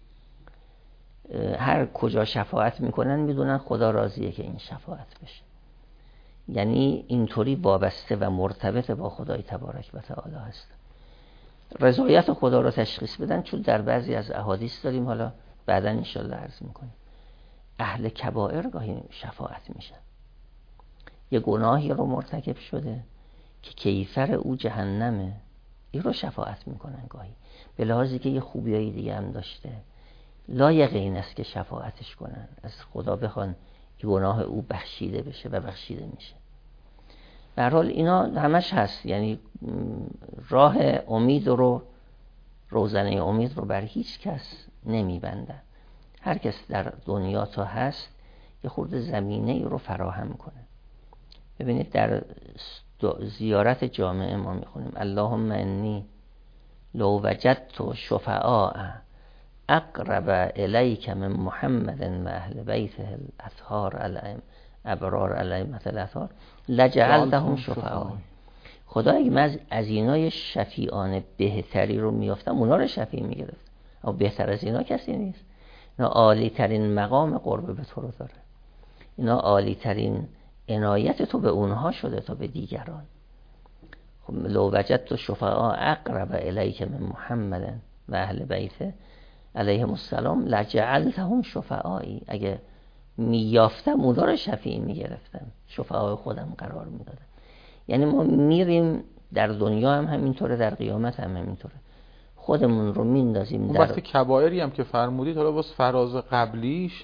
هر کجا شفاعت میکنن میدونن خدا راضیه که این شفاعت بشه، یعنی اینطوری وابسته و مرتبط با خدای تبارک و تعالی هست. رضایت خدا رو تشخیص بدن، چون در بعضی از احادیث داریم، حالا بعداً انشالله عرض میکنیم، اهل کبائر گاهی شفاعت میشن، یه گناهی رو مرتکب شده که کیفر او جهنمه، این رو شفاعت میکنن گاهی، به لحاظی که یه خوبیایی دیگه هم داشته، لایق این است که شفاعتش کنن، از خدا بخوان این گناه او بخشیده بشه و بخشیده میشه. به هر حال اینا همش هست، یعنی راه امید رو، روزنه امید رو بر هیچ کس نمیبندن. هر کس در دنیا تا هست یه خورده زمینه رو فراهم کنه. ببینید در زیارت جامعه ما میخونیم اللهم انی لو وجدت شفعاء اقرب الیک من محمد و اهل بیته الاطهار علیهم ابرار علیهم الاطهار لجعلتهم شفعاء. خدا اگه من از اینای شفیعان بهتری رو میافتم اونا رو شفیع میگرفت، اما بهتر از اینا کسی نیست. اینا عالی ترین مقام قرب به تو رو داره، اینا عالی ترین عنایت تو به اونها شده تا به دیگران. خب لو وجدت شفعاء اقرب الیک من محمد و اهل بیته علیهم السلام لجعلتهم شفعایی، اگه میافتم اونا رو شفیع میگرفتم، شفعای خودم قرار میدادم. یعنی ما میریم در دنیا هم همینطوره، در قیامت هم همینطوره، خودمون رو میندازیم در وقتی کبائری هم که فرمودید، حالا باز فراز قبلیش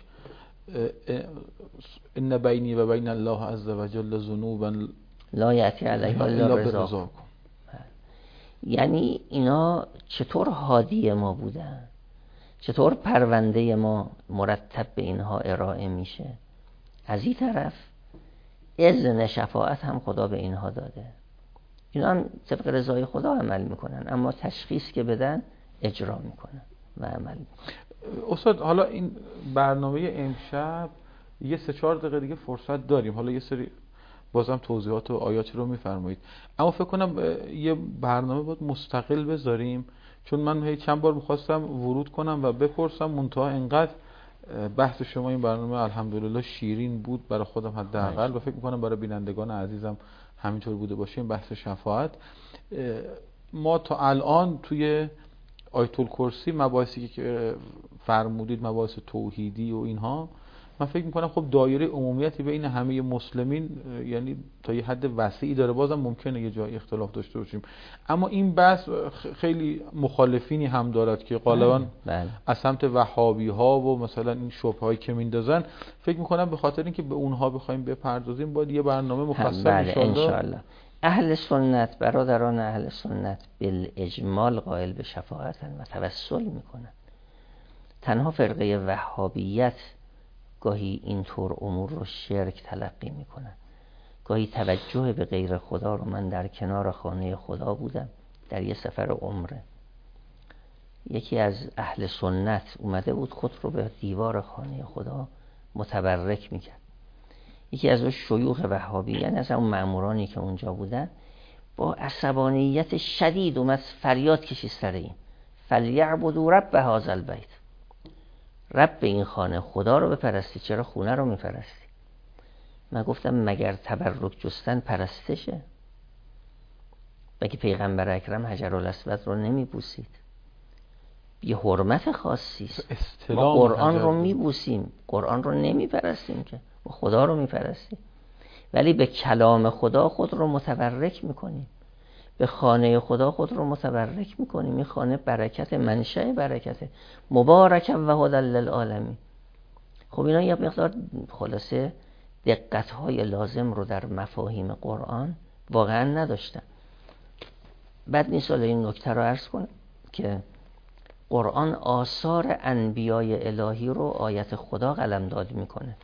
ان بینی و بین الله عز وجل ذنوبا لا یأتی علیها الا رضا، یعنی اینا چطور هادی ما بودن، چطور پرونده ما مرتب به اینها ارائه میشه. از این طرف اذن شفاعت هم خدا به اینها داده، اینا هم طبق رضای خدا عمل میکنن، اما تشخیص که بدن اجرا میکنن و عمل میکنن. استاد حالا این برنامه امشب یه سه چهار دقیقه دیگه فرصت داریم، حالا یه سری بازم توضیحات و آیاتی رو میفرمایید، اما فکر کنم یه برنامه باید مستقل بذاریم، چون من هی چند بار میخواستم ورود کنم و بپرسم، منتها انقدر بحث شما این برنامه الحمدلله شیرین بود برای خودم حداقل و فکر میکنم برای بینندگان عزیزم همینطور بوده باشه. این بحث شفاعت ما تا الان توی آیت الکرسی مباحثی که فرمودید، مباحث توحیدی و اینها، من فکر میکنم خب دایره عمومیتی بین همه مسلمین یعنی تا یه حد وسیعی داره، بازم ممکنه یه جای اختلاف داشته باشیم، اما این بحث خیلی مخالفینی هم دارد که غالبا بله. از سمت وهابی ها و مثلا این شبهه هایی که میندازن، فکر میکنم به خاطر اینکه به اونها بخوایم بپردازیم باید یه برنامه مفصل بله انشالله. انشالله. اهل سنت، برادران اهل سنت بالاجمال قائل به شفاعتن و توسل میکنن. تنها فرقه وهابیت گاهی اینطور امور رو شرک تلقی میکنن، گاهی توجه به غیر خدا رو. من در کنار خانه خدا بودم در یه سفر عمره، یکی از اهل سنت اومده بود خود رو به دیوار خانه خدا متبرک میکرد. یکی از اون شیوخ وهابی، یعنی از اون مأمورانی که اونجا بودن، با عصبانیت شدید اومد فریاد کشید سر این فلیعبدوا رب هذا البیت، رب این خانه خدا رو بپرستی، چرا خونه رو میپرستی؟ من گفتم مگر تبرک جستن پرستشه؟ بگه پیغمبر اکرم حجرالاسود رو نمیبوسید؟ یه حرمت خاصی است. ما قرآن رو میبوسیم، قرآن رو نمیپرستیم که، ما خدا رو میپرستیم، ولی به کلام خدا خود رو متبرک میکنیم، به خانه خدا خود رو متبرک میکنیم. این خانه برکت، منشأ برکت، مبارک و هدی للعالمین. خب اینا یه مقدار خلاصه دقت‌های لازم رو در مفاهیم قرآن واقعا نداشتن. بعد نیست این نکته رو عرض کنم که قرآن آثار انبیای الهی رو آیت خدا قلمداد میکنه.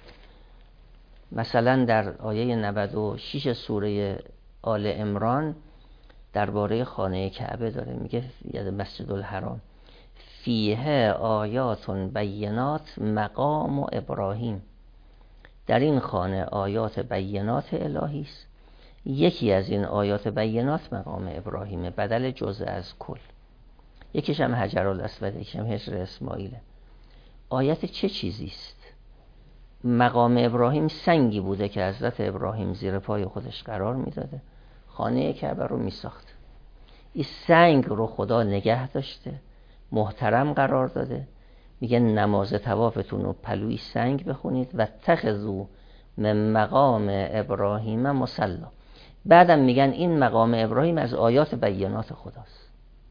مثلا در آیه نود و شش سوره آل عمران درباره خانه کعبه داره میگه، یاد مسجد الحرام، فیه آیات بینات مقام و ابراهیم. در این خانه آیات بینات الهی است. یکی از این آیات بینات مقام ابراهیمه، بدل جزء از کل. یکیش هم حجرالاسود، یکیش هم حجر اسماعیله. آیت چه چیزی است؟ مقام ابراهیم سنگی بوده که حضرت ابراهیم زیر پای خودش قرار میداده، خانه کعبه رو میساخت. این سنگ رو خدا نگه داشته، محترم قرار داده. میگه نماز طوافتون رو پلوی سنگ بخونید و اتخذوا من مقام ابراهیم مصلی. بعدم میگن این مقام ابراهیم از آیات بینات خداست.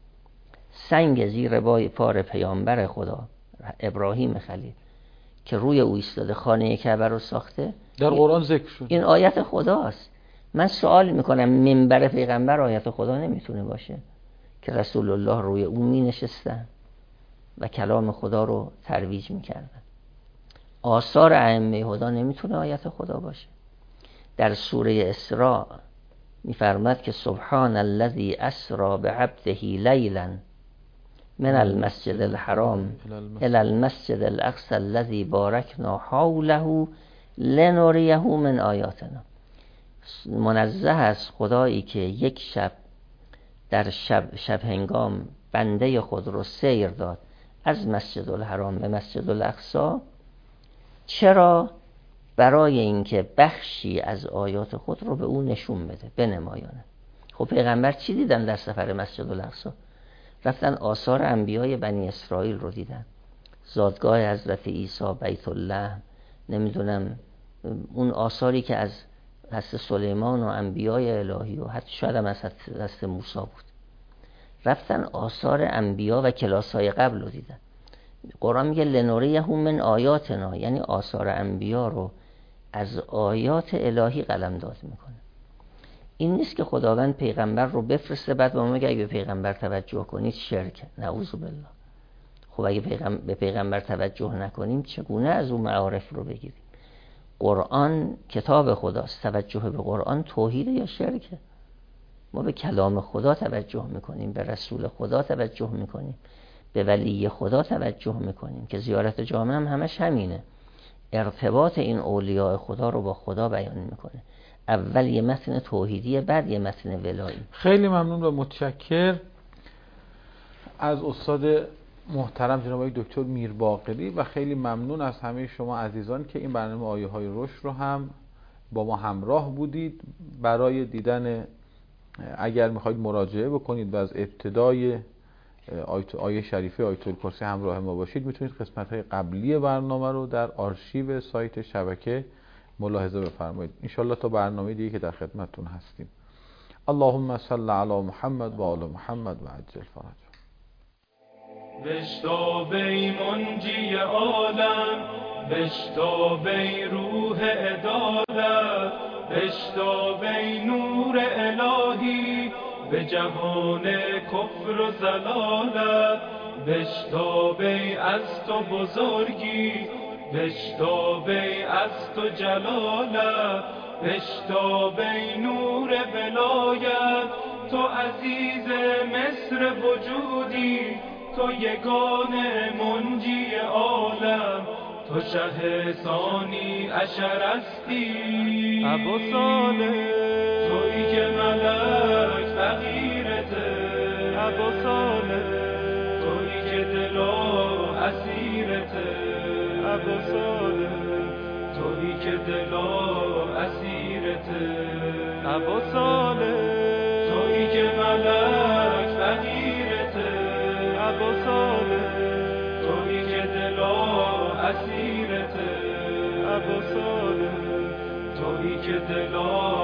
سنگ زیر پای پار پیامبر خدا ابراهیم خلیل که روی او ایستاده خانه کعبه رو ساخته، در قرآن ذکر شد. این آیت خداست. من سوال میکنم منبر پیغمبر آیت خدا نمیتونه باشه که رسول الله روی اون می نشستن و کلام خدا رو ترویج میکردن؟ آثار ائمه هدی نمیتونه آیت خدا باشه؟ در سوره اسراء میفرماد که سبحان الذی اسری بعبده لیلا من المسجد الحرام الى المسجد الاقصى الذي باركنا حوله لنريه من آیاتنا. منزه از خدایی که یک شب در شب شب هنگام بنده خود رو سیر داد از مسجد الحرام به مسجد الاقصی. چرا؟ برای اینکه بخشی از آیات خود رو به او نشون بده، بنمایانه. خب پیغمبر چی دیدن در سفر مسجد الاقصی؟ رفتن آثار انبیای بنی اسرائیل رو دیدن، زادگاه حضرت عیسی، بیت الله، نمیدونم اون آثاری که از دست سلیمان و انبیای الهی و حتی شاید هم از دست موسی بود. رفتن آثار انبیا و کلاس‌های قبل رو دیدن. قرآن میگه لنوریه من آیاتنا، یعنی آثار انبیا رو از آیات الهی قلمداد میکنه. این نیست که خداوند پیغمبر رو بفرسته بعد به ما میگه اگه به پیغمبر توجه کنید شرک، نعوذ بالله. خب اگه پیغمبر به پیغمبر توجه نکنیم چگونه از اون معارف رو بگیریم؟ قرآن کتاب خداست، توجه به قرآن توحید یا شرکه؟ ما به کلام خدا توجه میکنیم، به رسول خدا توجه میکنیم، به ولی خدا توجه میکنیم که زیارت جامع هم همش همینه، ارتباط این اولیاء خدا رو با خدا بیان میکنه. اول یه متن توحیدیه، بعد یه متن ولایی. خیلی ممنون و متشکر از استاد محترم جناب دکتر میرباقری و خیلی ممنون از همه شما عزیزان که این برنامه آیه های رشد رو هم با ما همراه بودید. برای دیدن، اگر میخواید مراجعه بکنید و از ابتدای آیت آیه شریفه آیت الکرسی همراه ما باشید، میتونید قسمت‌های قبلی برنامه رو در آرشیو سایت شبکه ملاحظه بفرمایید. انشالله تا برنامه دیگه که در خدمتتون هستیم. اللهم صل علی محمد و آل محمد و عجل فرج. بشتابی منجی عالم، بشتابی روح عدالت، بشتابی نور الهی به جهان کفر و ضلالت، بشتابی از تو بزرگی، بشتابی از تو جلالت، بشتابی نور ولایت، تو عزیز مصر وجودی، تو یگانه منجی عالم، تو شه ثانی عشر هستی ابو صالح، تویی که ملک فقیرته ابو صالح، تویی که دلا اسیرته ابو صالح، تویی که دلا اسیرته ابو صالح، تویی که ملک فقیرته ابو صالح، تویی که دلا اسیرته ابو صالح، تویی که دلا